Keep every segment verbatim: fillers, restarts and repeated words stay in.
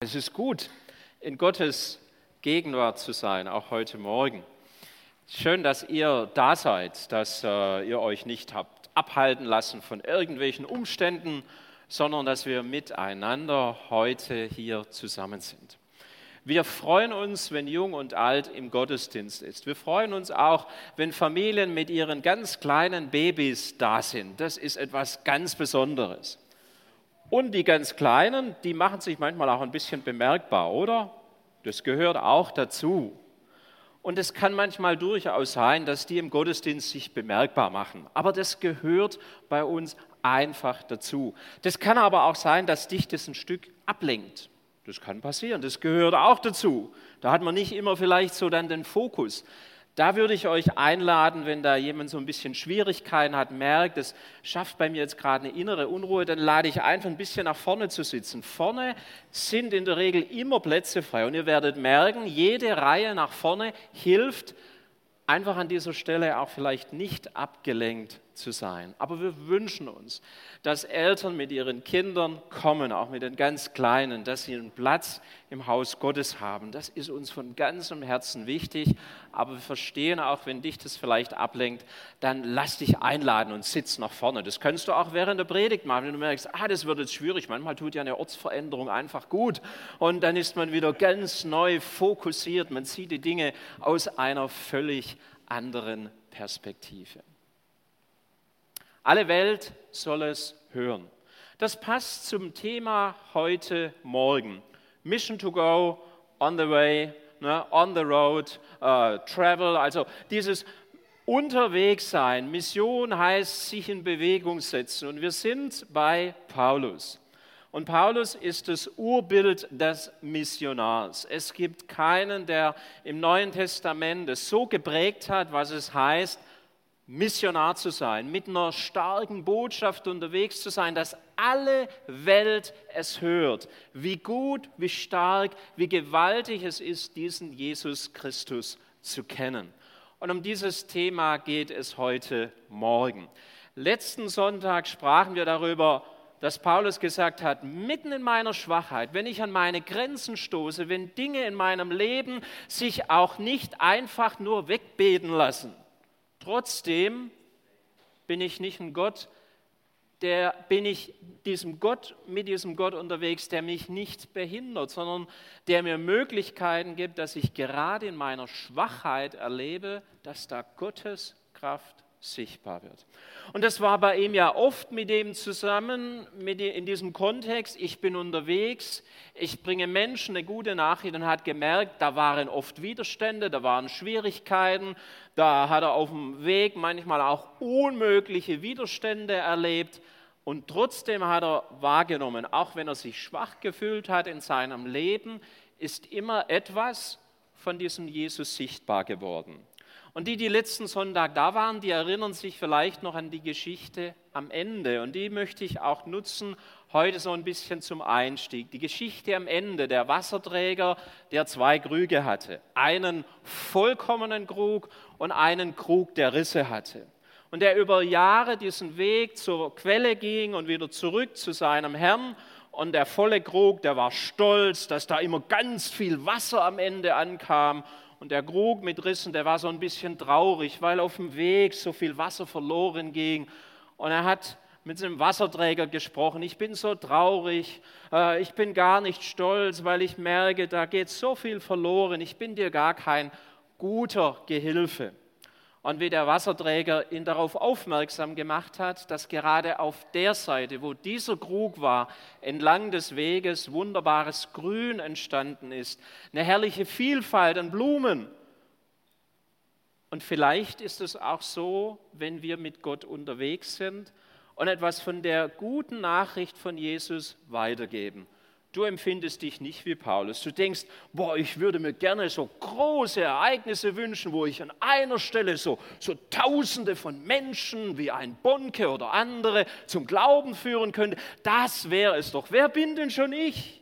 es ist gut, in Gottes Gegenwart zu sein, auch heute Morgen. Schön, dass ihr da seid, dass äh, ihr euch nicht habt abhalten lassen von irgendwelchen Umständen, sondern dass wir miteinander heute hier zusammen sind. Wir freuen uns, wenn Jung und Alt im Gottesdienst ist. Wir freuen uns auch, wenn Familien mit ihren ganz kleinen Babys da sind. Das ist etwas ganz Besonderes. Und die ganz Kleinen, die machen sich manchmal auch ein bisschen bemerkbar, oder? Das gehört auch dazu. Und es kann manchmal durchaus sein, dass die im Gottesdienst sich bemerkbar machen. Aber das gehört bei uns einfach dazu. Das kann aber auch sein, dass dich das ein Stück ablenkt. Das kann passieren, das gehört auch dazu. Da hat man nicht immer vielleicht so dann den Fokus. Da würde ich euch einladen, wenn da jemand so ein bisschen Schwierigkeiten hat, merkt, das schafft bei mir jetzt gerade eine innere Unruhe, dann lade ich einfach ein bisschen nach vorne zu sitzen. Vorne sind in der Regel immer Plätze frei und ihr werdet merken, jede Reihe nach vorne hilft, einfach an dieser Stelle auch vielleicht nicht abgelenkt zu sein. Aber wir wünschen uns, dass Eltern mit ihren Kindern kommen, auch mit den ganz Kleinen, dass sie einen Platz im Haus Gottes haben. Das ist uns von ganzem Herzen wichtig. Aber wir verstehen auch, wenn dich das vielleicht ablenkt, dann lass dich einladen und sitz nach vorne. Das kannst du auch während der Predigt machen, wenn du merkst, ah, das wird jetzt schwierig. Manchmal tut ja eine Ortsveränderung einfach gut. Und dann ist man wieder ganz neu fokussiert. Man sieht die Dinge aus einer völlig anderen Perspektive. Alle Welt soll es hören. Das passt zum Thema heute Morgen. Mission to go, on the way, ne, on the road, uh, travel. Also dieses Unterwegssein. Mission heißt sich in Bewegung setzen. Und wir sind bei Paulus. Und Paulus ist das Urbild des Missionars. Es gibt keinen, der im Neuen Testament es so geprägt hat, was es heißt, Missionar zu sein, mit einer starken Botschaft unterwegs zu sein, dass alle Welt es hört, wie gut, wie stark, wie gewaltig es ist, diesen Jesus Christus zu kennen. Und um dieses Thema geht es heute Morgen. Letzten Sonntag sprachen wir darüber, dass Paulus gesagt hat, mitten in meiner Schwachheit, wenn ich an meine Grenzen stoße, wenn Dinge in meinem Leben sich auch nicht einfach nur wegbeten lassen, trotzdem bin ich nicht ein Gott, der bin ich diesem Gott, mit diesem Gott unterwegs, der mich nicht behindert, sondern der mir Möglichkeiten gibt, dass ich gerade in meiner Schwachheit erlebe, dass da Gottes Kraft sichtbar wird. Und das war bei ihm ja oft mit dem zusammen, mit in diesem Kontext, ich bin unterwegs, ich bringe Menschen eine gute Nachricht und hat gemerkt, da waren oft Widerstände, da waren Schwierigkeiten, da hat er auf dem Weg manchmal auch unmögliche Widerstände erlebt und trotzdem hat er wahrgenommen, auch wenn er sich schwach gefühlt hat in seinem Leben, ist immer etwas von diesem Jesus sichtbar geworden. Und die, die letzten Sonntag da waren, die erinnern sich vielleicht noch an die Geschichte am Ende. Und die möchte ich auch nutzen, heute so ein bisschen zum Einstieg. Die Geschichte am Ende, der Wasserträger, der zwei Krüge hatte. Einen vollkommenen Krug und einen Krug, der Risse hatte. Und der über Jahre diesen Weg zur Quelle ging und wieder zurück zu seinem Herrn. Und der volle Krug, der war stolz, dass da immer ganz viel Wasser am Ende ankam. Und der Krug mit Rissen, der war so ein bisschen traurig, weil auf dem Weg so viel Wasser verloren ging. Und er hat mit seinem Wasserträger gesprochen, ich bin so traurig, äh, ich bin gar nicht stolz, weil ich merke, da geht so viel verloren, ich bin dir gar kein guter Gehilfe. Und wie der Wasserträger ihn darauf aufmerksam gemacht hat, dass gerade auf der Seite, wo dieser Krug war, entlang des Weges wunderbares Grün entstanden ist, eine herrliche Vielfalt an Blumen. Und vielleicht ist es auch so, wenn wir mit Gott unterwegs sind und etwas von der guten Nachricht von Jesus weitergeben. Du empfindest dich nicht wie Paulus. Du denkst, boah, ich würde mir gerne so große Ereignisse wünschen, wo ich an einer Stelle so, so Tausende von Menschen wie ein Bonke oder andere zum Glauben führen könnte. Das wäre es doch. Wer bin denn schon ich?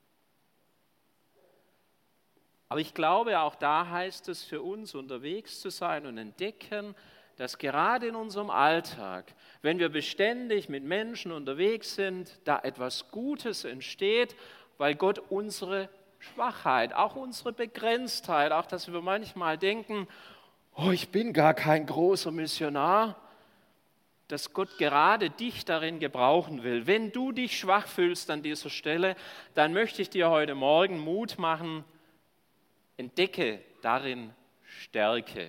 Aber ich glaube, auch da heißt es für uns, unterwegs zu sein und entdecken, dass gerade in unserem Alltag, wenn wir beständig mit Menschen unterwegs sind, da etwas Gutes entsteht, weil Gott unsere Schwachheit, auch unsere Begrenztheit, auch dass wir manchmal denken, oh, ich bin gar kein großer Missionar, dass Gott gerade dich darin gebrauchen will. Wenn du dich schwach fühlst an dieser Stelle, dann möchte ich dir heute Morgen Mut machen, entdecke darin Stärke.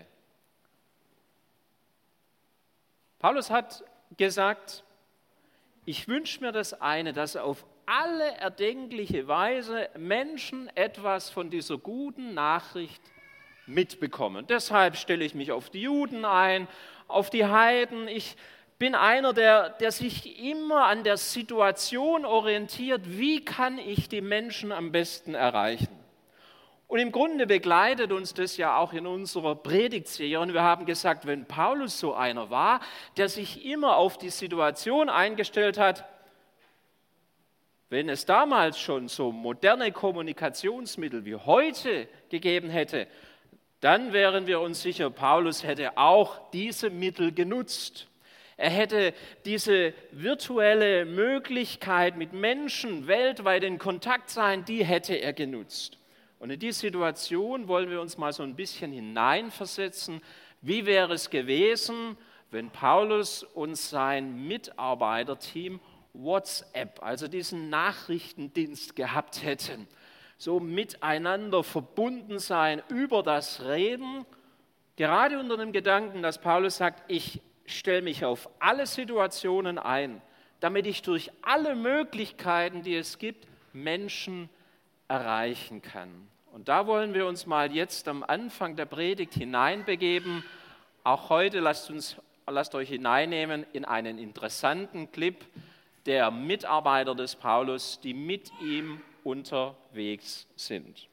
Paulus hat gesagt, ich wünsche mir das eine, dass auf alle erdenkliche Weise Menschen etwas von dieser guten Nachricht mitbekommen. Deshalb stelle ich mich auf die Juden ein, auf die Heiden. Ich bin einer, der, der sich immer an der Situation orientiert, wie kann ich die Menschen am besten erreichen. Und im Grunde begleitet uns das ja auch in unserer Predigtserie. Und wir haben gesagt, wenn Paulus so einer war, der sich immer auf die Situation eingestellt hat, wenn es damals schon so moderne Kommunikationsmittel wie heute gegeben hätte, dann wären wir uns sicher, Paulus hätte auch diese Mittel genutzt. Er hätte diese virtuelle Möglichkeit, mit Menschen weltweit in Kontakt sein, die hätte er genutzt. Und in die Situation wollen wir uns mal so ein bisschen hineinversetzen. Wie wäre es gewesen, wenn Paulus und sein Mitarbeiterteam WhatsApp, also diesen Nachrichtendienst gehabt hätten? So miteinander verbunden sein über das Reden, gerade unter dem Gedanken, dass Paulus sagt, ich stelle mich auf alle Situationen ein, damit ich durch alle Möglichkeiten, die es gibt, Menschen erreichen kann. Und da wollen wir uns mal jetzt am Anfang der Predigt hineinbegeben. Auch heute lasst, uns, lasst euch hineinnehmen in einen interessanten Clip der Mitarbeiter des Paulus, die mit ihm unterwegs sind.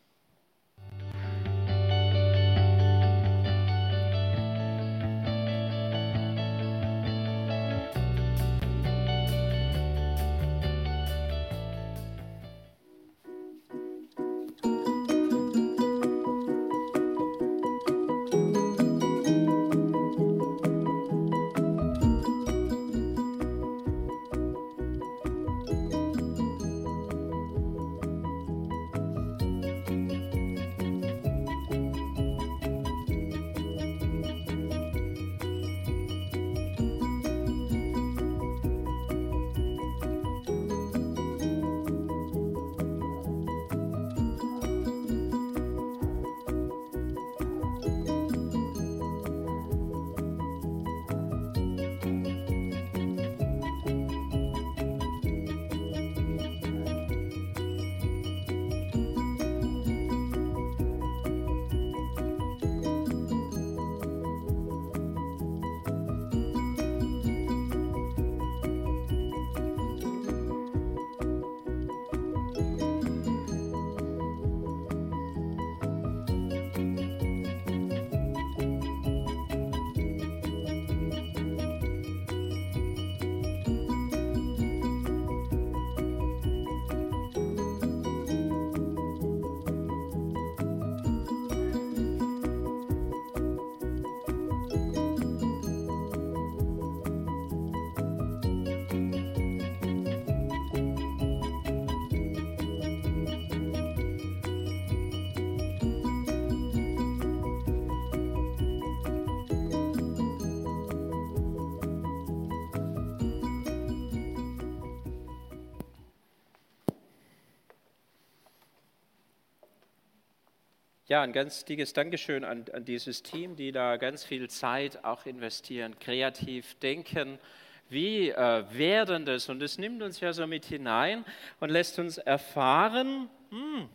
Ja, ein ganz dickes Dankeschön an, an dieses Team, die da ganz viel Zeit auch investieren, kreativ denken. Wie äh, werden das? Und das nimmt uns ja so mit hinein und lässt uns erfahren, hm,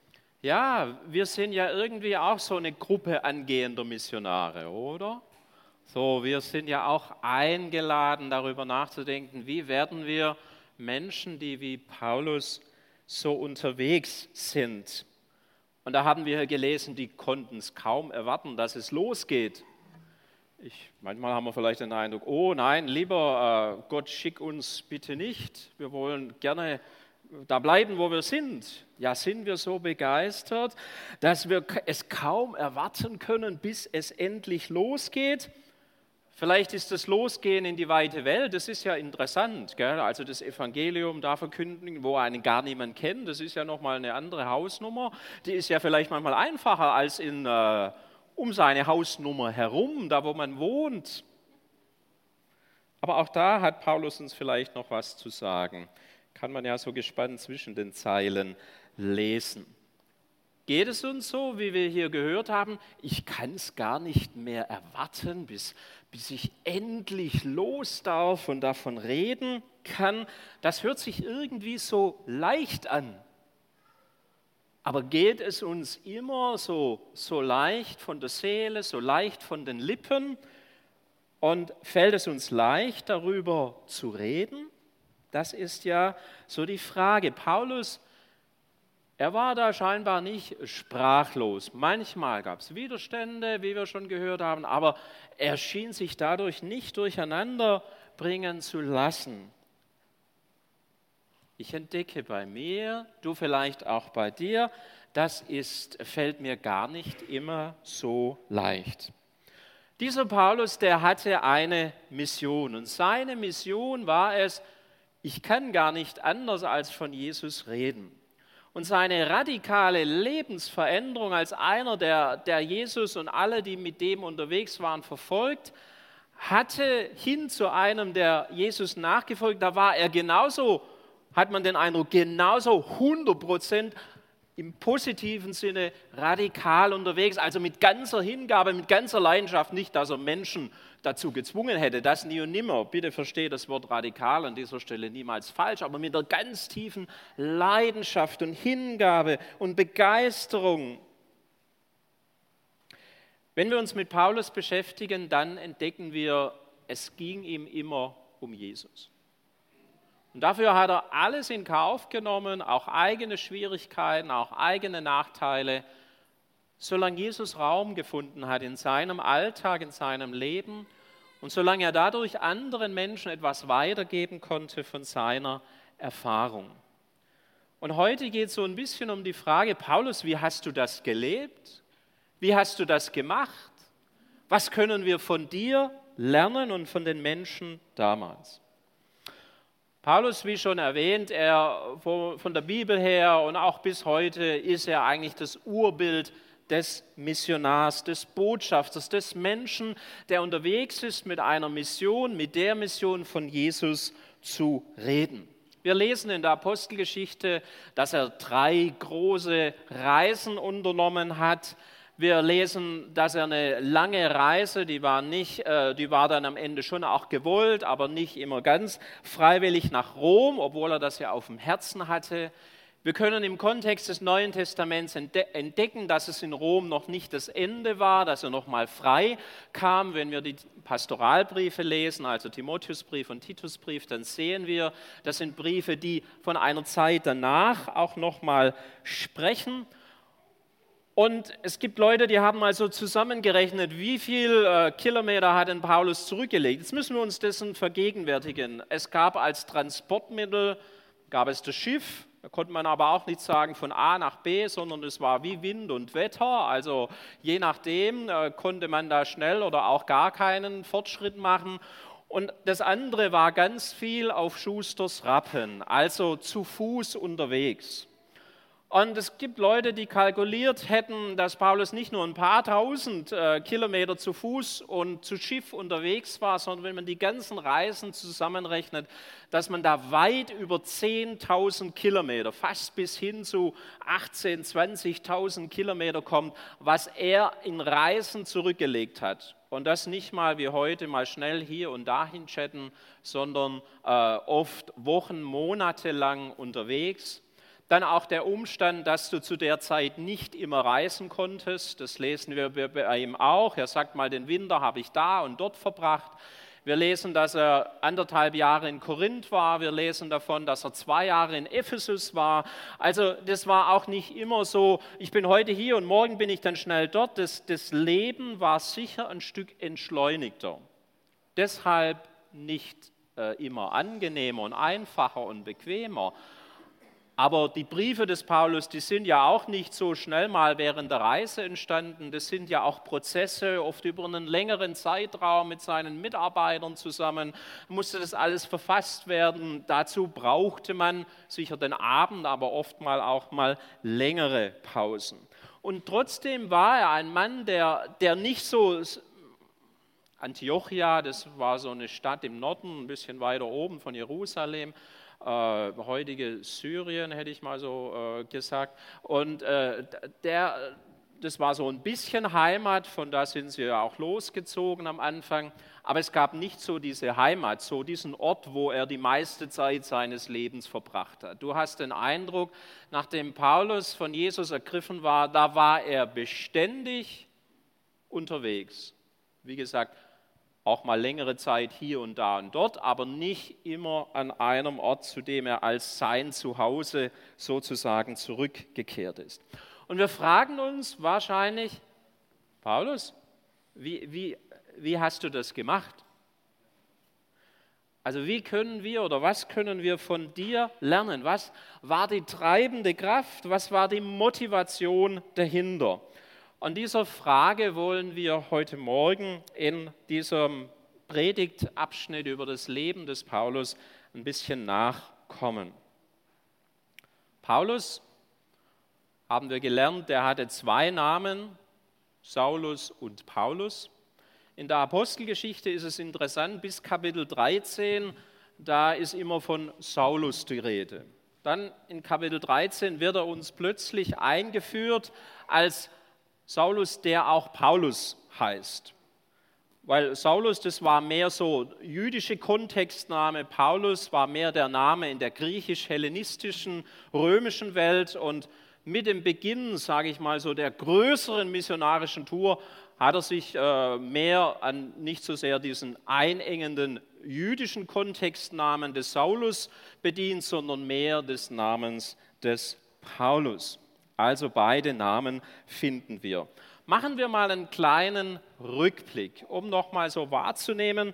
ja, wir sind ja irgendwie auch so eine Gruppe angehender Missionare, oder? So, wir sind ja auch eingeladen, darüber nachzudenken, wie werden wir Menschen, die wie Paulus so unterwegs sind. Und da haben wir gelesen, die konnten es kaum erwarten, dass es losgeht. Ich, manchmal haben wir vielleicht den Eindruck, oh nein, lieber äh, Gott, schick uns bitte nicht. Wir wollen gerne da bleiben, wo wir sind. Ja, sind wir so begeistert, dass wir es kaum erwarten können, bis es endlich losgeht? Vielleicht ist das Losgehen in die weite Welt, das ist ja interessant, gell? Also das Evangelium da verkünden, wo einen gar niemand kennt, das ist ja nochmal eine andere Hausnummer. Die ist ja vielleicht manchmal einfacher als in, äh, um seine Hausnummer herum, da wo man wohnt. Aber auch da hat Paulus uns vielleicht noch was zu sagen. Kann man ja so gespannt zwischen den Zeilen lesen. Geht es uns so, wie wir hier gehört haben? Ich kann es gar nicht mehr erwarten, bis, bis ich endlich los darf und davon reden kann. Das hört sich irgendwie so leicht an. Aber geht es uns immer so, so leicht von der Seele, so leicht von den Lippen? Und fällt es uns leicht, darüber zu reden? Das ist ja so die Frage. Paulus, er war da scheinbar nicht sprachlos. Manchmal gab es Widerstände, wie wir schon gehört haben, aber er schien sich dadurch nicht durcheinander bringen zu lassen. Ich entdecke bei mir, du vielleicht auch bei dir, das ist, fällt mir gar nicht immer so leicht. Dieser Paulus, der hatte eine Mission und seine Mission war es, ich kann gar nicht anders als von Jesus reden. Und seine radikale Lebensveränderung als einer, der, der Jesus und alle, die mit dem unterwegs waren, verfolgt, hatte hin zu einem, der Jesus nachgefolgt, da war er genauso, hat man den Eindruck, genauso hundert Prozent im positiven Sinne radikal unterwegs, also mit ganzer Hingabe, mit ganzer Leidenschaft, nicht, dass er Menschen dazu gezwungen hätte, das nie und nimmer. Bitte verstehe das Wort radikal an dieser Stelle niemals falsch, aber mit der ganz tiefen Leidenschaft und Hingabe und Begeisterung. Wenn wir uns mit Paulus beschäftigen, dann entdecken wir, es ging ihm immer um Jesus. Und dafür hat er alles in Kauf genommen, auch eigene Schwierigkeiten, auch eigene Nachteile, solange Jesus Raum gefunden hat in seinem Alltag, in seinem Leben und solange er dadurch anderen Menschen etwas weitergeben konnte von seiner Erfahrung. Und heute geht es so ein bisschen um die Frage, Paulus, wie hast du das gelebt? Wie hast du das gemacht? Was können wir von dir lernen und von den Menschen damals? Paulus, wie schon erwähnt, er von der Bibel her und auch bis heute ist er eigentlich das Urbild des Missionars, des Botschafters, des Menschen, der unterwegs ist mit einer Mission, mit der Mission von Jesus zu reden. Wir lesen in der Apostelgeschichte, dass er drei große Reisen unternommen hat. Wir lesen, dass er eine lange Reise, die war, nicht, die war dann am Ende schon auch gewollt, aber nicht immer ganz freiwillig nach Rom, obwohl er das ja auf dem Herzen hatte. Wir können im Kontext des Neuen Testaments entdecken, dass es in Rom noch nicht das Ende war, dass er noch mal frei kam. Wenn wir die Pastoralbriefe lesen, also Timotheusbrief und Titusbrief, dann sehen wir, das sind Briefe, die von einer Zeit danach auch noch mal sprechen. Und es gibt Leute, die haben mal so zusammengerechnet, wie viel äh, Kilometer hat denn Paulus zurückgelegt. Jetzt müssen wir uns dessen vergegenwärtigen. Es gab als Transportmittel, gab es das Schiff, da konnte man aber auch nicht sagen von A nach B, sondern es war wie Wind und Wetter. Also je nachdem äh, konnte man da schnell oder auch gar keinen Fortschritt machen. Und das andere war ganz viel auf Schusters Rappen, also zu Fuß unterwegs. Und es gibt Leute, die kalkuliert hätten, dass Paulus nicht nur ein paar tausend äh, Kilometer zu Fuß und zu Schiff unterwegs war, sondern wenn man die ganzen Reisen zusammenrechnet, dass man da weit über zehntausend Kilometer, fast bis hin zu achtzehntausend, zwanzigtausend Kilometer kommt, was er in Reisen zurückgelegt hat. Und das nicht mal wie heute mal schnell hier und dahin chatten, sondern äh, oft Wochen, Monate lang unterwegs. Dann auch der Umstand, dass du zu der Zeit nicht immer reisen konntest. Das lesen wir bei ihm auch. Er sagt mal, den Winter habe ich da und dort verbracht. Wir lesen, dass er anderthalb Jahre in Korinth war. Wir lesen davon, dass er zwei Jahre in Ephesus war. Also das war auch nicht immer so, ich bin heute hier und morgen bin ich dann schnell dort. Das, das Leben war sicher ein Stück entschleunigter. Deshalb nicht äh, immer angenehmer und einfacher und bequemer. Aber die Briefe des Paulus, die sind ja auch nicht so schnell mal während der Reise entstanden. Das sind ja auch Prozesse, oft über einen längeren Zeitraum mit seinen Mitarbeitern zusammen. Musste das alles verfasst werden. Dazu brauchte man sicher den Abend, aber oft mal auch mal längere Pausen. Und trotzdem war er ein Mann, der, der nicht so... Antiochia, das war so eine Stadt im Norden, ein bisschen weiter oben von Jerusalem, Äh, heutige Syrien, hätte ich mal so äh, gesagt. Und äh, der, das war so ein bisschen Heimat, von da sind sie ja auch losgezogen am Anfang. Aber es gab nicht so diese Heimat, so diesen Ort, wo er die meiste Zeit seines Lebens verbracht hat. Du hast den Eindruck, nachdem Paulus von Jesus ergriffen war, da war er beständig unterwegs. Wie gesagt, auch mal längere Zeit hier und da und dort, aber nicht immer an einem Ort, zu dem er als sein Zuhause sozusagen zurückgekehrt ist. Und wir fragen uns wahrscheinlich, Paulus, wie, wie, wie hast du das gemacht? Also wie können wir oder was können wir von dir lernen? Was war die treibende Kraft? Was war die Motivation dahinter? An dieser Frage wollen wir heute Morgen in diesem Predigtabschnitt über das Leben des Paulus ein bisschen nachkommen. Paulus, haben wir gelernt, der hatte zwei Namen, Saulus und Paulus. In der Apostelgeschichte ist es interessant, bis Kapitel dreizehn, da ist immer von Saulus die Rede. Dann in Kapitel dreizehn wird er uns plötzlich eingeführt als Saulus, der auch Paulus heißt. Weil Saulus, das war mehr so jüdische Kontextname, Paulus war mehr der Name in der griechisch-hellenistischen, römischen Welt. Und mit dem Beginn, sage ich mal so, der größeren missionarischen Tour hat er sich äh, mehr an nicht so sehr diesen einengenden jüdischen Kontextnamen des Saulus bedient, sondern mehr des Namens des Paulus. Also beide Namen finden wir. Machen wir mal einen kleinen Rückblick, um nochmal so wahrzunehmen,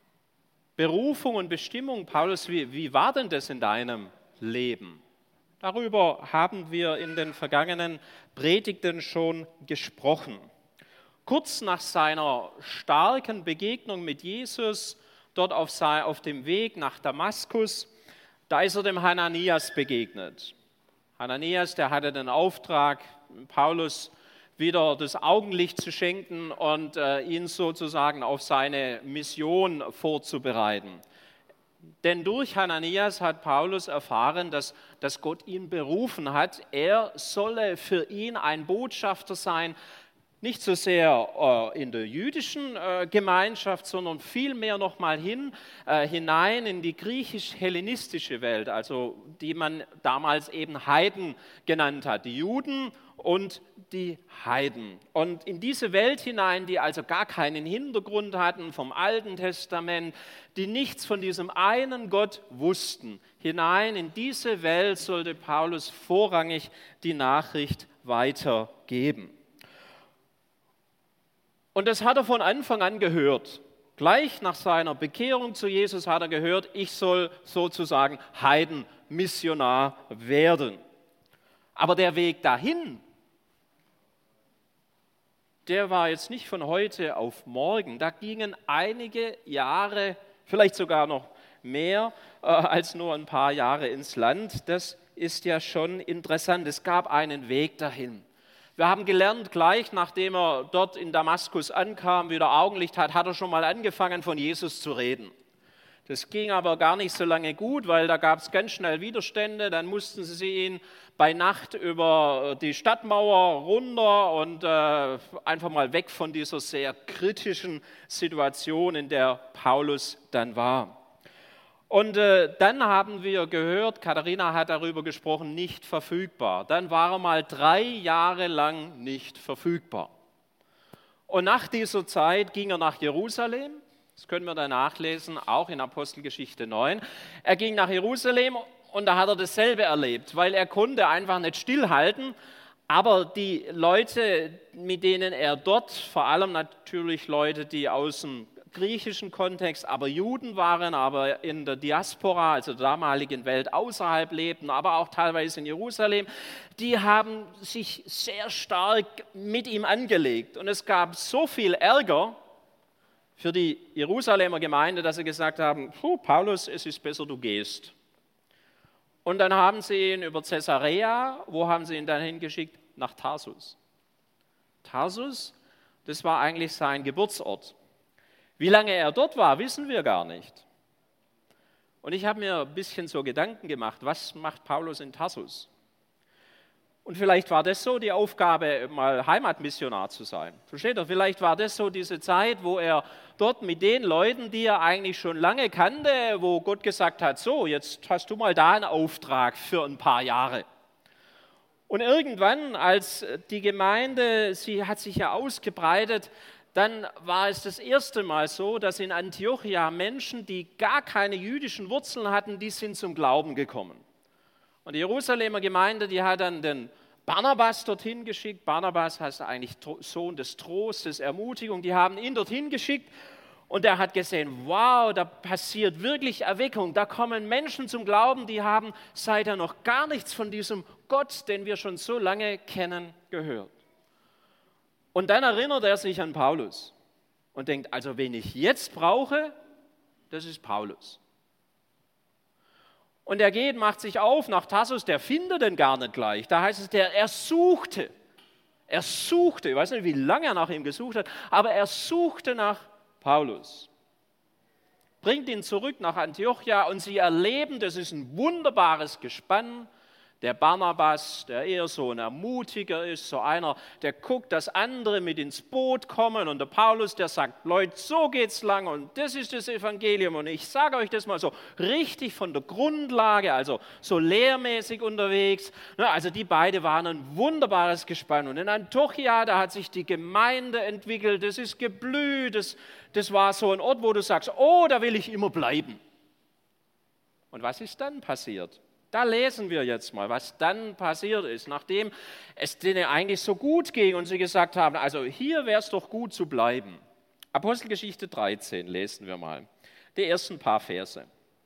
Berufung und Bestimmung. Paulus, wie, wie war denn das in deinem Leben? Darüber haben wir in den vergangenen Predigten schon gesprochen. Kurz nach seiner starken Begegnung mit Jesus, dort auf, sein, auf dem Weg nach Damaskus, da ist er dem Hananias begegnet. Hananias, der hatte den Auftrag, Paulus wieder das Augenlicht zu schenken und äh, ihn sozusagen auf seine Mission vorzubereiten. Denn durch Hananias hat Paulus erfahren, dass, dass Gott ihn berufen hat. Er solle für ihn ein Botschafter sein, nicht so sehr äh, in der jüdischen äh, Gemeinschaft, sondern vielmehr nochmal hin, äh, hinein in die griechisch-hellenistische Welt, also die man damals eben Heiden genannt hat, die Juden und die Heiden. Und in diese Welt hinein, die also gar keinen Hintergrund hatten vom Alten Testament, die nichts von diesem einen Gott wussten, hinein in diese Welt sollte Paulus vorrangig die Nachricht weitergeben. Und das hat er von Anfang an gehört. Gleich nach seiner Bekehrung zu Jesus hat er gehört, ich soll sozusagen Heidenmissionar werden. Aber der Weg dahin, der war jetzt nicht von heute auf morgen. Da gingen einige Jahre, vielleicht sogar noch mehr äh, als nur ein paar Jahre ins Land. Das ist ja schon interessant. Es gab einen Weg dahin. Wir haben gelernt, gleich nachdem er dort in Damaskus ankam, wieder Augenlicht hat, hat er schon mal angefangen, von Jesus zu reden. Das ging aber gar nicht so lange gut, weil da gab es ganz schnell Widerstände. Dann mussten sie ihn bei Nacht über die Stadtmauer runter und äh, einfach mal weg von dieser sehr kritischen Situation, in der Paulus dann war. Und äh, dann haben wir gehört, Katharina hat darüber gesprochen, nicht verfügbar. Dann war er mal drei Jahre lang nicht verfügbar. Und nach dieser Zeit ging er nach Jerusalem. Das können wir dann nachlesen, auch in Apostelgeschichte neun. Er ging nach Jerusalem und da hat er dasselbe erlebt, weil er konnte einfach nicht stillhalten. Aber die Leute, mit denen er dort, vor allem natürlich Leute, die aus dem griechischen Kontext, aber Juden waren, aber in der Diaspora, also der damaligen Welt außerhalb lebten, aber auch teilweise in Jerusalem, die haben sich sehr stark mit ihm angelegt. Und es gab so viel Ärger für die Jerusalemer Gemeinde, dass sie gesagt haben, Puh, Paulus, es ist besser, du gehst. Und dann haben sie ihn über Caesarea, wo haben sie ihn dann hingeschickt? Nach Tarsus. Tarsus, das war eigentlich sein Geburtsort. Wie lange er dort war, wissen wir gar nicht. Und ich habe mir ein bisschen so Gedanken gemacht, was macht Paulus in Tarsus? Und vielleicht war das so die Aufgabe, mal Heimatmissionar zu sein. Versteht ihr? Vielleicht war das so diese Zeit, wo er dort mit den Leuten, die er eigentlich schon lange kannte, wo Gott gesagt hat, so, jetzt hast du mal da einen Auftrag für ein paar Jahre. Und irgendwann, als die Gemeinde, sie hat sich ja ausgebreitet, dann war es das erste Mal so, dass in Antiochia Menschen, die gar keine jüdischen Wurzeln hatten, die sind zum Glauben gekommen. Und die Jerusalemer Gemeinde, die hat dann den Barnabas dorthin geschickt. Barnabas heißt eigentlich Sohn des Trostes, Ermutigung. Die haben ihn dorthin geschickt und er hat gesehen, wow, da passiert wirklich Erweckung. Da kommen Menschen zum Glauben, die haben seither noch gar nichts von diesem Gott, den wir schon so lange kennen, gehört. Und dann erinnert er sich an Paulus und denkt, also wen ich jetzt brauche, das ist Paulus. Und er geht, macht sich auf nach Tarsus, der findet ihn gar nicht gleich. Da heißt es, der, er suchte, er suchte, ich weiß nicht, wie lange er nach ihm gesucht hat, aber er suchte nach Paulus. Bringt ihn zurück nach Antiochia und sie erleben, das ist ein wunderbares Gespann. Der Barnabas, der eher so ein Ermutiger ist, so einer, der guckt, dass andere mit ins Boot kommen. Und der Paulus, der sagt, Leute, so geht's lang und das ist das Evangelium. Und ich sage euch das mal so richtig von der Grundlage, also so lehrmäßig unterwegs. Also die beiden waren ein wunderbares Gespann. Und in Antiochia, da hat sich die Gemeinde entwickelt, das ist geblüht, das, das war so ein Ort, wo du sagst, oh, da will ich immer bleiben. Und was ist dann passiert? Da lesen wir jetzt mal, was dann passiert ist, nachdem es denen eigentlich so gut ging und sie gesagt haben, also hier wäre es doch gut zu bleiben. Apostelgeschichte dreizehn lesen wir mal, die ersten paar Verse.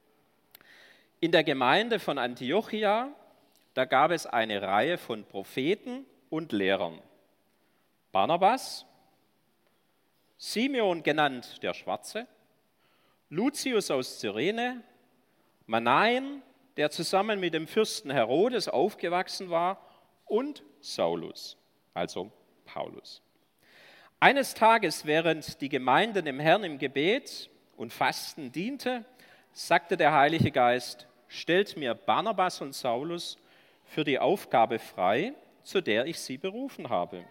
In der Gemeinde von Antiochia, da gab es eine Reihe von Propheten und Lehrern. Barnabas, Simeon genannt der Schwarze, Lucius aus Cyrene, Manaen, der zusammen mit dem Fürsten Herodes aufgewachsen war, und Saulus, also Paulus. Eines Tages, während die Gemeinde dem Herrn im Gebet und Fasten diente, sagte der Heilige Geist, stellt mir Barnabas und Saulus für die Aufgabe frei, zu der ich sie berufen habe.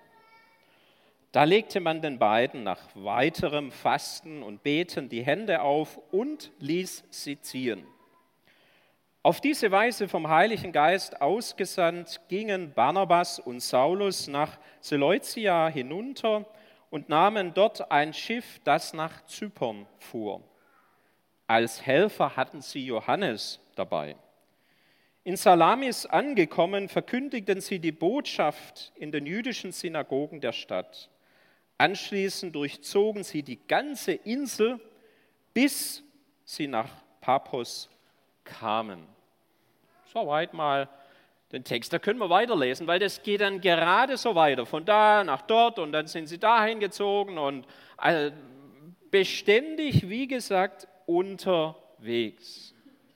Da legte man den beiden nach weiterem Fasten und Beten die Hände auf und ließ sie ziehen. Auf diese Weise vom Heiligen Geist ausgesandt, gingen Barnabas und Saulus nach Seleucia hinunter und nahmen dort ein Schiff, das nach Zypern fuhr. Als Helfer hatten sie Johannes dabei. In Salamis angekommen, verkündigten sie die Botschaft in den jüdischen Synagogen der Stadt. Anschließend durchzogen sie die ganze Insel, bis sie nach Paphos kamen. Soweit mal den Text. Da können wir weiterlesen, weil das geht dann gerade so weiter. Von da nach dort und dann sind sie dahin gezogen und also beständig, wie gesagt, unterwegs.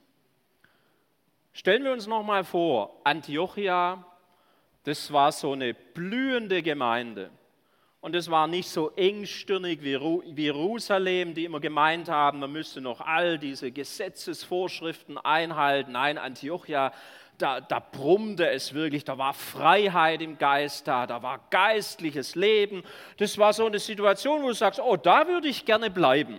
Stellen wir uns nochmal vor, Antiochia, das war so eine blühende Gemeinde. Und es war nicht so engstirnig wie Jerusalem, die immer gemeint haben, man müsste noch all diese Gesetzesvorschriften einhalten. Nein, Antiochia, da, da brummte es wirklich, da war Freiheit im Geist da, da war geistliches Leben. Das war so eine Situation, wo du sagst, oh, da würde ich gerne bleiben.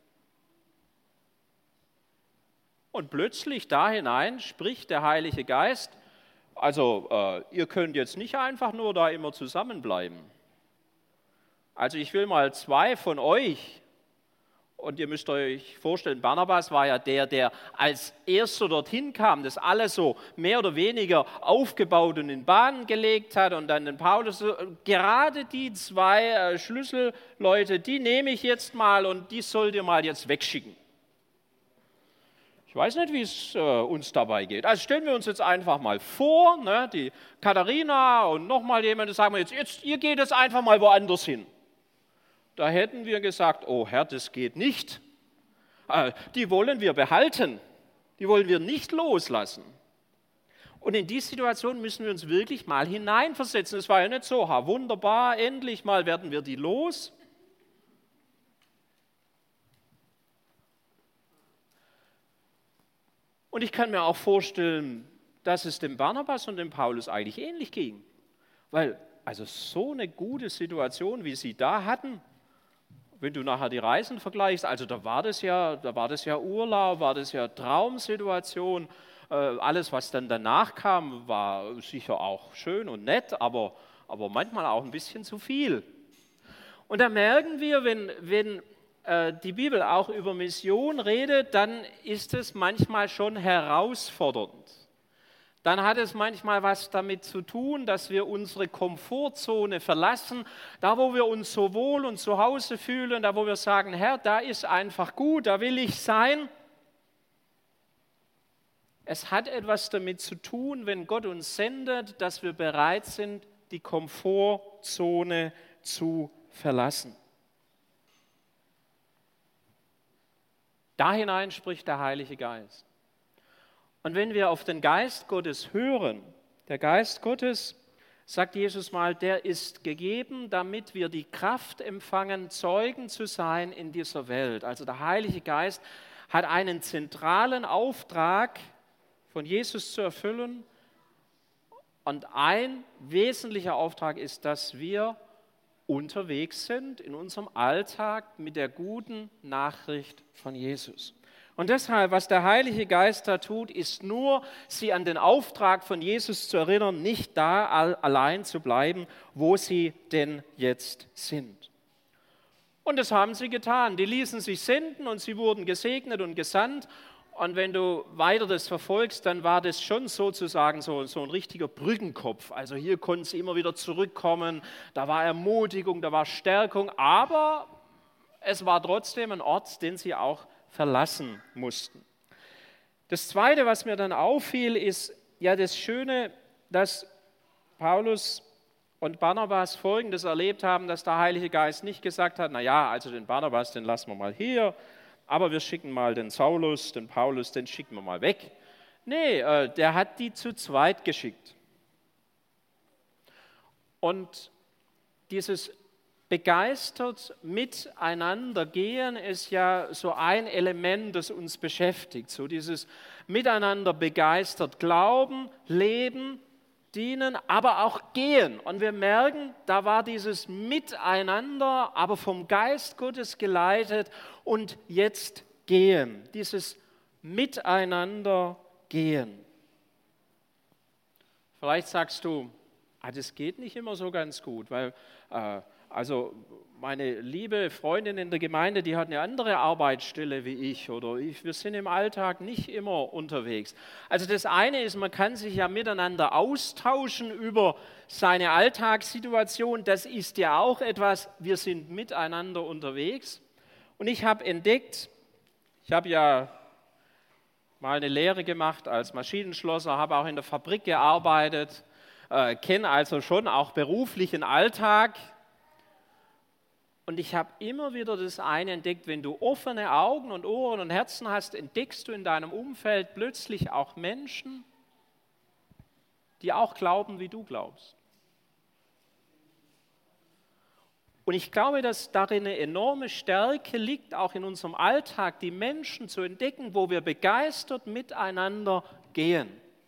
Und plötzlich da hinein spricht der Heilige Geist, also äh, ihr könnt jetzt nicht einfach nur da immer zusammenbleiben. Also ich will mal zwei von euch Und ihr müsst euch vorstellen, Barnabas war ja der, der als Erster dorthin kam, das alles so mehr oder weniger aufgebaut und in Bahnen gelegt hat. Und dann den Paulus, gerade die zwei Schlüsselleute, die nehme ich jetzt mal und die sollt ihr mal jetzt wegschicken. Ich weiß nicht, wie es äh, uns dabei geht. Also stellen wir uns jetzt einfach mal vor, ne, die Katharina und nochmal jemand, das sagen wir jetzt, jetzt, ihr geht jetzt einfach mal woanders hin. Da hätten wir gesagt, oh Herr, das geht nicht. Äh, die wollen wir behalten, die wollen wir nicht loslassen. Und in die Situation müssen wir uns wirklich mal hineinversetzen. Es war ja nicht so, ha, wunderbar, endlich mal werden wir die los. Und ich kann mir auch vorstellen, dass es dem Barnabas und dem Paulus eigentlich ähnlich ging. Weil, also so eine gute Situation, wie sie da hatten, wenn du nachher die Reisen vergleichst, also da war das ja, da war das ja Urlaub, war das ja Traumsituation. Äh, alles, was dann danach kam, war sicher auch schön und nett, aber, aber manchmal auch ein bisschen zu viel. Und da merken wir, wenn, wenn äh, die Bibel auch über Mission redet, dann ist es manchmal schon herausfordernd. Dann hat es manchmal was damit zu tun, dass wir unsere Komfortzone verlassen, da wo wir uns so wohl und zu Hause fühlen, da wo wir sagen, Herr, da ist einfach gut, da will ich sein. Es hat etwas damit zu tun, wenn Gott uns sendet, dass wir bereit sind, die Komfortzone zu verlassen. Da hinein spricht der Heilige Geist. Und wenn wir auf den Geist Gottes hören, der Geist Gottes, sagt Jesus mal, der ist gegeben, damit wir die Kraft empfangen, Zeugen zu sein in dieser Welt. Also der Heilige Geist hat einen zentralen Auftrag von Jesus zu erfüllen. Und ein wesentlicher Auftrag ist, dass wir unterwegs sind in unserem Alltag mit der guten Nachricht von Jesus. Und deshalb, was der Heilige Geist da tut, ist nur, sie an den Auftrag von Jesus zu erinnern, nicht da allein zu bleiben, wo sie denn jetzt sind. Und das haben sie getan. Die ließen sich senden und sie wurden gesegnet und gesandt. Und wenn du weiter das verfolgst, dann war das schon sozusagen so, so ein richtiger Brückenkopf. Also hier konnten sie immer wieder zurückkommen, da war Ermutigung, da war Stärkung, aber es war trotzdem ein Ort, den sie auch verlassen mussten. Das Zweite, was mir dann auffiel, ist ja das Schöne, dass Paulus und Barnabas Folgendes erlebt haben, dass der Heilige Geist nicht gesagt hat, naja, also den Barnabas, den lassen wir mal hier, aber wir schicken mal den Saulus, den Paulus, den schicken wir mal weg. Nee, äh, der hat die zu zweit geschickt. Und dieses begeistert miteinander gehen ist ja so ein Element, das uns beschäftigt. So dieses miteinander begeistert glauben, leben, dienen, aber auch gehen. Und wir merken, da war dieses Miteinander, aber vom Geist Gottes geleitet und jetzt gehen. Dieses Miteinander gehen. Vielleicht sagst du, ah, das geht nicht immer so ganz gut, weil äh, also meine liebe Freundin in der Gemeinde, die hat eine andere Arbeitsstelle wie ich oder ich, wir sind im Alltag nicht immer unterwegs. Also das eine ist, man kann sich ja miteinander austauschen über seine Alltagssituation, das ist ja auch etwas, wir sind miteinander unterwegs. Und ich habe entdeckt, ich habe ja mal eine Lehre gemacht als Maschinenschlosser, habe auch in der Fabrik gearbeitet, äh, kenne also schon auch beruflichen Alltag. Und ich habe immer wieder das eine entdeckt, wenn du offene Augen und Ohren und Herzen hast, entdeckst du in deinem Umfeld plötzlich auch Menschen, die auch glauben, wie du glaubst. Und ich glaube, dass darin eine enorme Stärke liegt, auch in unserem Alltag, die Menschen zu entdecken, wo wir begeistert miteinander gehen.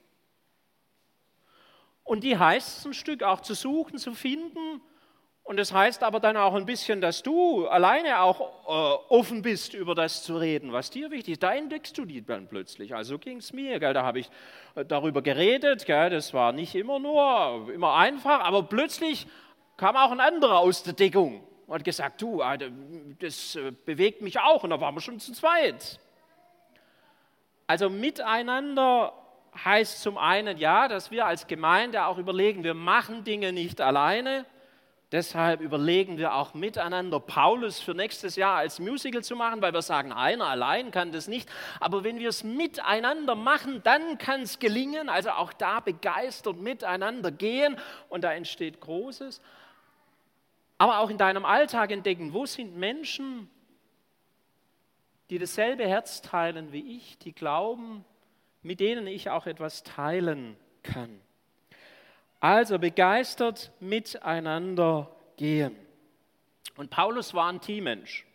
Und die heißt es ein Stück auch zu suchen, zu finden. Und das heißt aber dann auch ein bisschen, dass du alleine auch äh, offen bist, über das zu reden, was dir wichtig ist. Da entdeckst du die dann plötzlich. Also so ging es mir. Gell? Da habe ich darüber geredet. Gell? Das war nicht immer nur, immer einfach, aber plötzlich kam auch ein anderer aus der Deckung. und hat gesagt, du, das bewegt mich auch. Und da waren wir schon zu zweit. Also miteinander heißt zum einen ja, dass wir als Gemeinde auch überlegen, wir machen Dinge nicht alleine. Deshalb überlegen wir auch miteinander, Paulus für nächstes Jahr als Musical zu machen, weil wir sagen, einer allein kann das nicht. Aber wenn wir es miteinander machen, dann kann es gelingen. Also auch da begeistert miteinander gehen und da entsteht Großes. Aber auch in deinem Alltag entdecken, wo sind Menschen, die dasselbe Herz teilen wie ich, die glauben, mit denen ich auch etwas teilen kann. Also begeistert miteinander gehen. Und Paulus war ein Teammensch.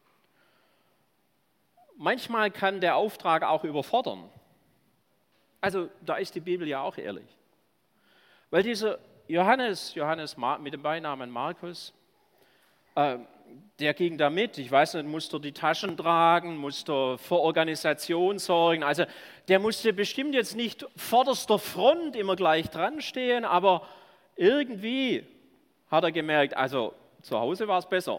Manchmal kann der Auftrag auch überfordern. Also da ist die Bibel ja auch ehrlich. Weil dieser Johannes, Johannes mit dem Beinamen Markus, äh, der ging da mit. Ich weiß nicht, musste die Taschen tragen, musste für Organisation sorgen. Also der musste bestimmt jetzt nicht vorderster Front immer gleich dran stehen, aber irgendwie hat er gemerkt, also zu Hause war es besser.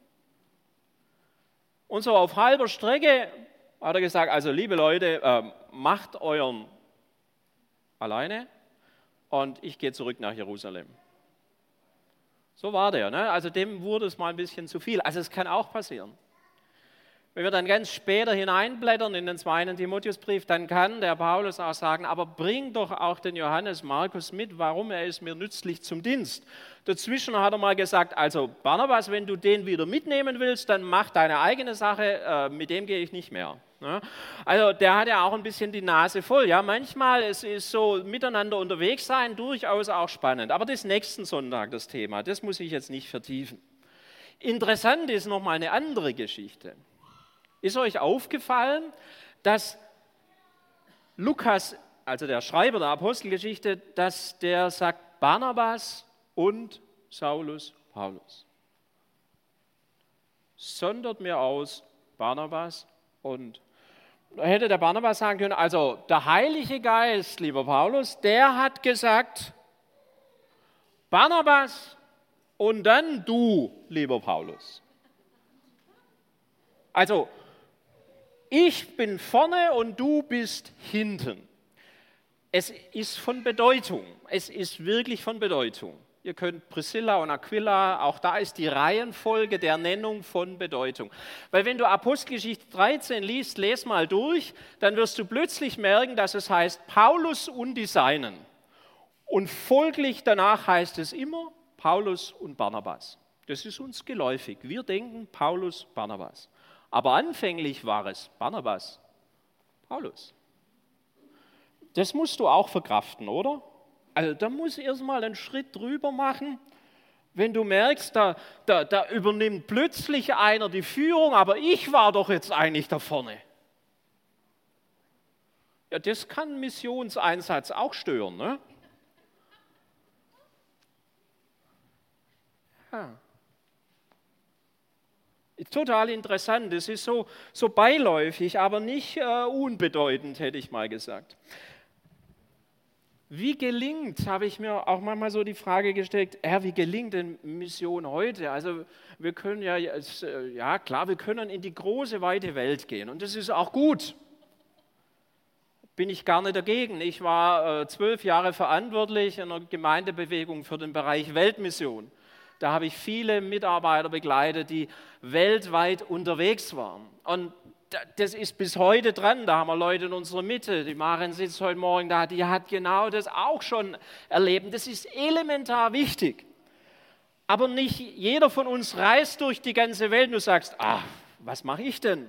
Und so auf halber Strecke hat er gesagt, also liebe Leute, äh, macht euren alleine und ich gehe zurück nach Jerusalem. So war der, ne? Also dem wurde es mal ein bisschen zu viel. Also es kann auch passieren. Wenn wir dann ganz später hineinblättern in den zweiten Timotheusbrief, dann kann der Paulus auch sagen, aber bring doch auch den Johannes Markus mit, warum er ist mir nützlich zum Dienst. Dazwischen hat er mal gesagt, also Barnabas, wenn du den wieder mitnehmen willst, dann mach deine eigene Sache, mit dem gehe ich nicht mehr. Also der hat ja auch ein bisschen die Nase voll. Ja, manchmal es ist so miteinander unterwegs sein durchaus auch spannend. Aber das ist nächsten Sonntag das Thema, das muss ich jetzt nicht vertiefen. Interessant ist nochmal eine andere Geschichte. Ist euch aufgefallen, dass Lukas, also der Schreiber der Apostelgeschichte, dass der sagt Barnabas und Saulus Paulus. Sondert mir aus Barnabas und da hätte der Barnabas sagen können, also der Heilige Geist, lieber Paulus, der hat gesagt, Barnabas und dann du, lieber Paulus. Also ich bin vorne und du bist hinten. Es ist von Bedeutung, es ist wirklich von Bedeutung. Ihr könnt Priscilla und Aquila, auch da ist die Reihenfolge der Nennung von Bedeutung. Weil wenn du Apostelgeschichte dreizehn liest, les mal durch, dann wirst du plötzlich merken, dass es heißt Paulus und die Seinen. Und folglich danach heißt es immer Paulus und Barnabas. Das ist uns geläufig. Wir denken Paulus, Barnabas. Aber anfänglich war es Barnabas, Paulus. Das musst du auch verkraften, oder? Also da muss erst mal einen Schritt drüber machen, wenn du merkst, da, da, da übernimmt plötzlich einer die Führung, aber ich war doch jetzt eigentlich da vorne. Ja, das kann Missionseinsatz auch stören, ne? Ja. Total interessant, es ist so, so beiläufig, aber nicht äh, unbedeutend, hätte ich mal gesagt. Wie gelingt, habe ich mir auch manchmal so die Frage gestellt, Herr, wie gelingt denn Mission heute? Also wir können ja, ja klar, wir können in die große, weite Welt gehen und das ist auch gut. Bin ich gar nicht dagegen. Ich war äh, zwölf Jahre verantwortlich in einer Gemeindebewegung für den Bereich Weltmission. Da habe ich viele Mitarbeiter begleitet, die weltweit unterwegs waren. Und das ist bis heute dran, da haben wir Leute in unserer Mitte, die Maren sitzt heute Morgen da, die hat genau das auch schon erlebt. Das ist elementar wichtig. Aber nicht jeder von uns reist durch die ganze Welt und du sagst, ach, was mache ich denn?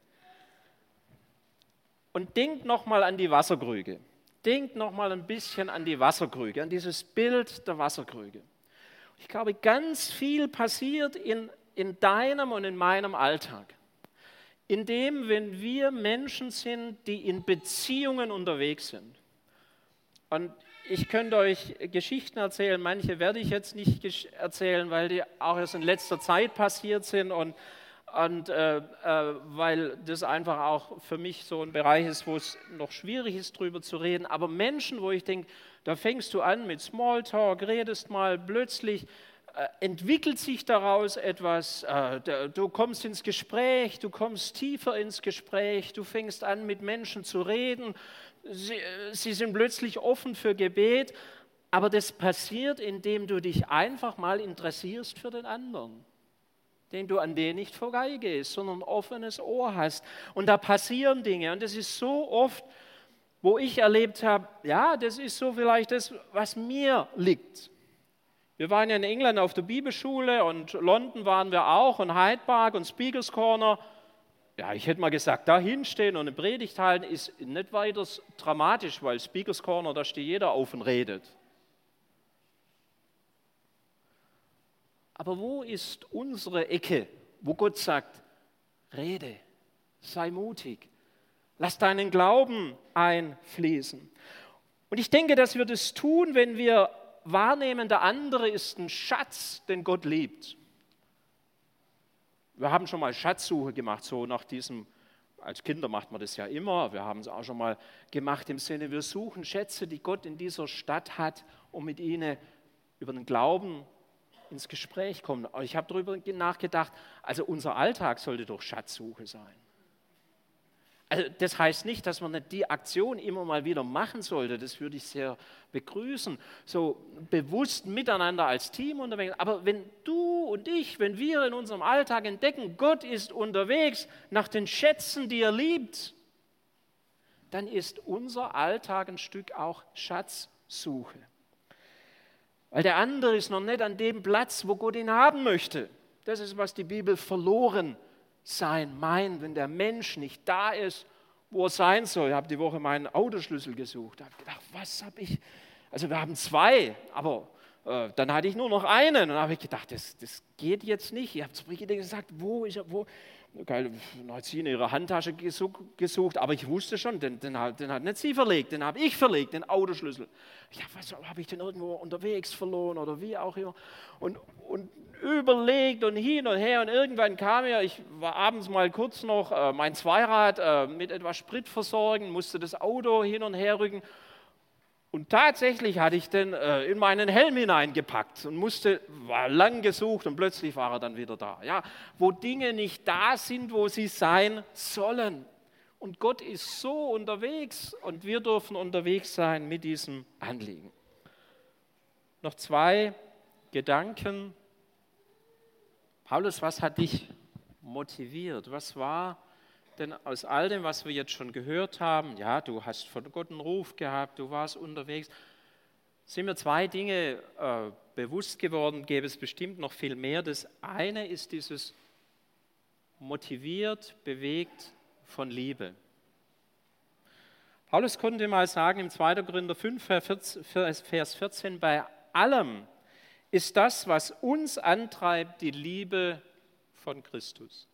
Und denk nochmal an die Wasserkrüge. Denk nochmal ein bisschen an die Wasserkrüge, an dieses Bild der Wasserkrüge. Ich glaube, ganz viel passiert in, in deinem und in meinem Alltag. Indem, wenn wir Menschen sind, die in Beziehungen unterwegs sind. Und ich könnte euch Geschichten erzählen, manche werde ich jetzt nicht erzählen, weil die auch erst in letzter Zeit passiert sind und, und äh, äh, weil das einfach auch für mich so ein Bereich ist, wo es noch schwierig ist, drüber zu reden. Aber Menschen, wo ich denke, da fängst du an mit Smalltalk, redest mal plötzlich, äh, entwickelt sich daraus etwas, äh, der, du kommst ins Gespräch, du kommst tiefer ins Gespräch, du fängst an mit Menschen zu reden, sie, sie sind plötzlich offen für Gebet, aber das passiert, indem du dich einfach mal interessierst für den anderen, den du an den nicht vorbeigehst, sondern ein offenes Ohr hast. Und da passieren Dinge. Und das ist so oft, wo ich erlebt habe, ja, das ist so vielleicht das, was mir liegt. Wir waren ja in England auf der Bibelschule und London waren wir auch und Hyde Park und Speakers Corner. Ja, ich hätte mal gesagt, da hinstehen und eine Predigt halten ist nicht weiter dramatisch, weil Speakers Corner, da steht jeder auf und redet. Aber wo ist unsere Ecke, wo Gott sagt, rede, sei mutig, lass deinen Glauben einfließen. Und ich denke, dass wir das tun, wenn wir wahrnehmen, der andere ist ein Schatz, den Gott liebt. Wir haben schon mal Schatzsuche gemacht, so nach diesem, als Kinder macht man das ja immer, wir haben es auch schon mal gemacht im Sinne, wir suchen Schätze, die Gott in dieser Stadt hat, um mit ihnen über den Glauben ins Gespräch kommen. Aber ich habe darüber nachgedacht, also unser Alltag sollte doch Schatzsuche sein. Also das heißt nicht, dass man nicht die Aktion immer mal wieder machen sollte, das würde ich sehr begrüßen, so bewusst miteinander als Team unterwegs. Aber wenn du und ich, wenn wir in unserem Alltag entdecken, Gott ist unterwegs nach den Schätzen, die er liebt, dann ist unser Alltag ein Stück auch Schatzsuche. Weil der andere ist noch nicht an dem Platz, wo Gott ihn haben möchte. Das ist, was die Bibel verloren sein meint, wenn der Mensch nicht da ist, wo er sein soll. Ich habe die Woche meinen Autoschlüssel gesucht. Ich habe gedacht, was habe ich? Also wir haben zwei, aber äh, dann hatte ich nur noch einen. Und dann habe ich gedacht, das, das geht jetzt nicht. Ich habe zu Brigitte gesagt, wo ist er, wo? Geil, dann hat sie in ihrer Handtasche gesucht, aber ich wusste schon, den, den, hat, den hat nicht sie verlegt, den habe ich verlegt, den Autoschlüssel. Ja, was habe ich denn irgendwo unterwegs verloren oder wie auch immer? Und, und überlegt und hin und her und irgendwann kam er, ich war abends mal kurz noch äh, mein Zweirad äh, mit etwas Sprit versorgen, musste das Auto hin und her rücken. Und tatsächlich hatte ich den äh, in meinen Helm hineingepackt und musste, war lang gesucht und plötzlich war er dann wieder da. Ja, wo Dinge nicht da sind, wo sie sein sollen. Und Gott ist so unterwegs und wir dürfen unterwegs sein mit diesem Anliegen. Noch zwei Gedanken. Paulus, was hat dich motiviert? Was war denn aus all dem, was wir jetzt schon gehört haben, ja, du hast von Gott einen Ruf gehabt, du warst unterwegs, sind mir zwei Dinge äh, bewusst geworden, gäbe es bestimmt noch viel mehr. Das eine ist dieses motiviert, bewegt von Liebe. Paulus konnte mal sagen im zweiter Korinther fünf, Vers vierzehn, bei allem ist das, was uns antreibt, die Liebe von Christus.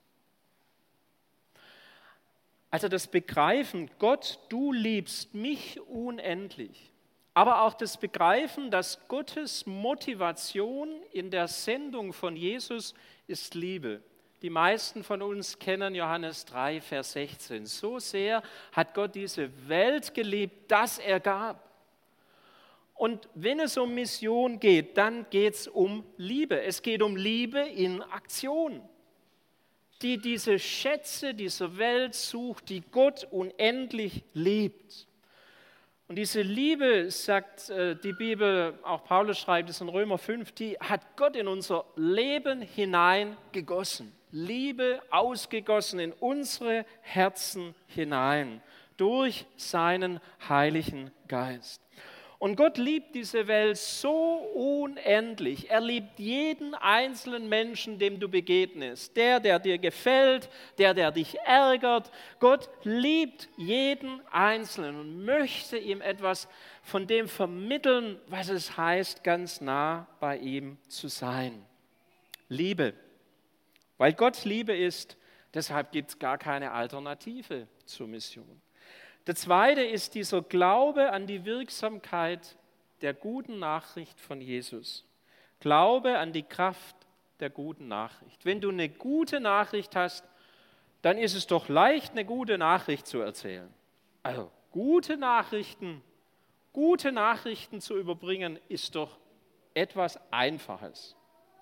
Also das Begreifen, Gott, du liebst mich unendlich, aber auch das Begreifen, dass Gottes Motivation in der Sendung von Jesus ist Liebe. Die meisten von uns kennen Johannes drei, Vers sechzehn. So sehr hat Gott diese Welt geliebt, dass er gab. Und wenn es um Mission geht, dann geht es um Liebe. Es geht um Liebe in Aktion, die diese Schätze dieser Welt sucht, die Gott unendlich liebt. Und diese Liebe, sagt äh, die Bibel, auch Paulus schreibt es in Römer fünf, die hat Gott in unser Leben hineingegossen. Liebe ausgegossen in unsere Herzen hinein, durch seinen Heiligen Geist. Und Gott liebt diese Welt so unendlich. Er liebt jeden einzelnen Menschen, dem du begegnest. Der, der dir gefällt, der, der dich ärgert. Gott liebt jeden Einzelnen und möchte ihm etwas von dem vermitteln, was es heißt, ganz nah bei ihm zu sein. Liebe. Weil Gott Liebe ist, deshalb gibt es gar keine Alternative zur Mission. Der zweite ist dieser Glaube an die Wirksamkeit der guten Nachricht von Jesus. Glaube an die Kraft der guten Nachricht. Wenn du eine gute Nachricht hast, dann ist es doch leicht, eine gute Nachricht zu erzählen. Also gute Nachrichten, gute Nachrichten zu überbringen, ist doch etwas Einfaches.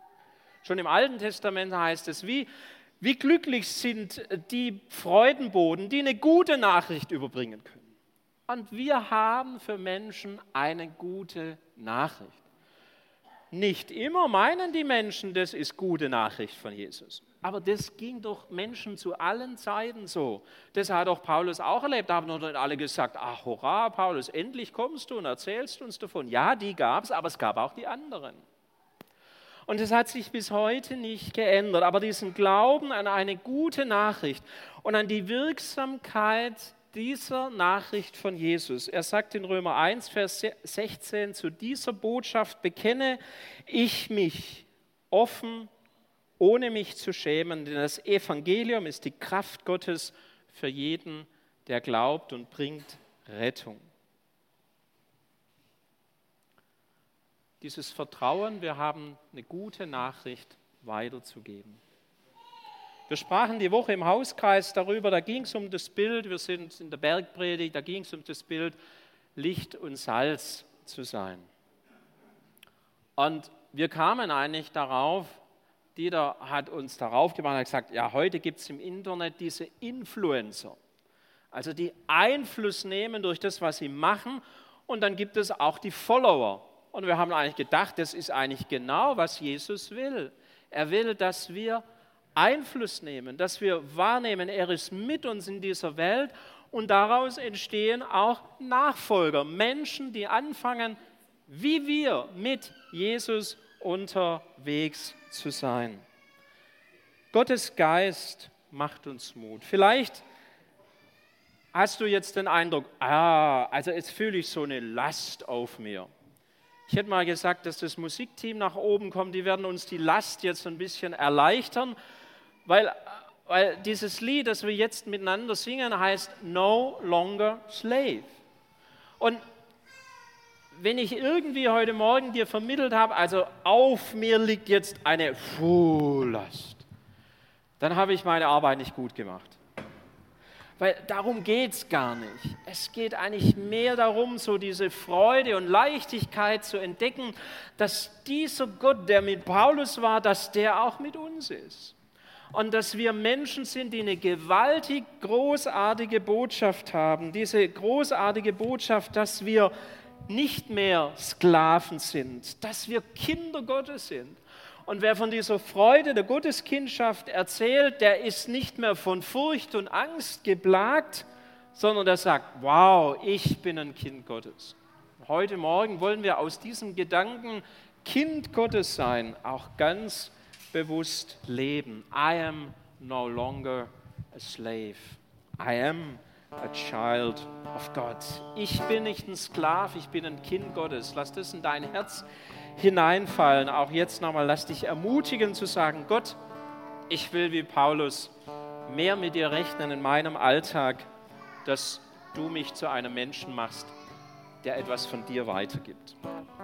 Schon im Alten Testament heißt es, wie, wie glücklich sind die Freudenboten, die eine gute Nachricht überbringen können. Und wir haben für Menschen eine gute Nachricht. Nicht immer meinen die Menschen, das ist gute Nachricht von Jesus. Aber das ging doch Menschen zu allen Zeiten so. Das hat auch Paulus auch erlebt. Da haben dann alle gesagt, ach hurra, Paulus, endlich kommst du und erzählst uns davon. Ja, die gab es, aber es gab auch die anderen. Und es hat sich bis heute nicht geändert. Aber diesen Glauben an eine gute Nachricht und an die Wirksamkeit dieser Nachricht von Jesus. Er sagt in Römer eins, Vers sechzehn, zu dieser Botschaft bekenne ich mich offen, ohne mich zu schämen, denn das Evangelium ist die Kraft Gottes für jeden, der glaubt und bringt Rettung. Dieses Vertrauen, wir haben eine gute Nachricht weiterzugeben. Wir sprachen die Woche im Hauskreis darüber, da ging es um das Bild, wir sind in der Bergpredigt, da ging es um das Bild, Licht und Salz zu sein. Und wir kamen eigentlich darauf, Dieter hat uns darauf gemacht, hat gesagt, ja, heute gibt es im Internet diese Influencer, also die Einfluss nehmen durch das, was sie machen, und dann gibt es auch die Follower. Und wir haben eigentlich gedacht, das ist eigentlich genau, was Jesus will. Er will, dass wir Einfluss nehmen, dass wir wahrnehmen, er ist mit uns in dieser Welt und daraus entstehen auch Nachfolger, Menschen, die anfangen, wie wir mit Jesus unterwegs zu sein. Gottes Geist macht uns Mut. Vielleicht hast du jetzt den Eindruck, ah, also jetzt fühle ich so eine Last auf mir. Ich hätte mal gesagt, dass das Musikteam nach oben kommt, die werden uns die Last jetzt ein bisschen erleichtern, weil, weil dieses Lied, das wir jetzt miteinander singen, heißt No Longer Slave. Und wenn ich irgendwie heute Morgen dir vermittelt habe, also auf mir liegt jetzt eine Last, dann habe ich meine Arbeit nicht gut gemacht. Weil darum geht es gar nicht. Es geht eigentlich mehr darum, so diese Freude und Leichtigkeit zu entdecken, dass dieser Gott, der mit Paulus war, dass der auch mit uns ist. Und dass wir Menschen sind, die eine gewaltig großartige Botschaft haben. Diese großartige Botschaft, dass wir nicht mehr Sklaven sind, dass wir Kinder Gottes sind. Und wer von dieser Freude der Gotteskindschaft erzählt, der ist nicht mehr von Furcht und Angst geplagt, sondern der sagt, wow, ich bin ein Kind Gottes. Heute Morgen wollen wir aus diesem Gedanken, Kind Gottes sein, auch ganz bewusst leben. I am no longer a slave. I am a child of God. Ich bin nicht ein Sklave, ich bin ein Kind Gottes. Lass das in dein Herz hineinfallen. Auch jetzt nochmal, lass dich ermutigen zu sagen, Gott, ich will wie Paulus mehr mit dir rechnen in meinem Alltag, dass du mich zu einem Menschen machst, der etwas von dir weitergibt.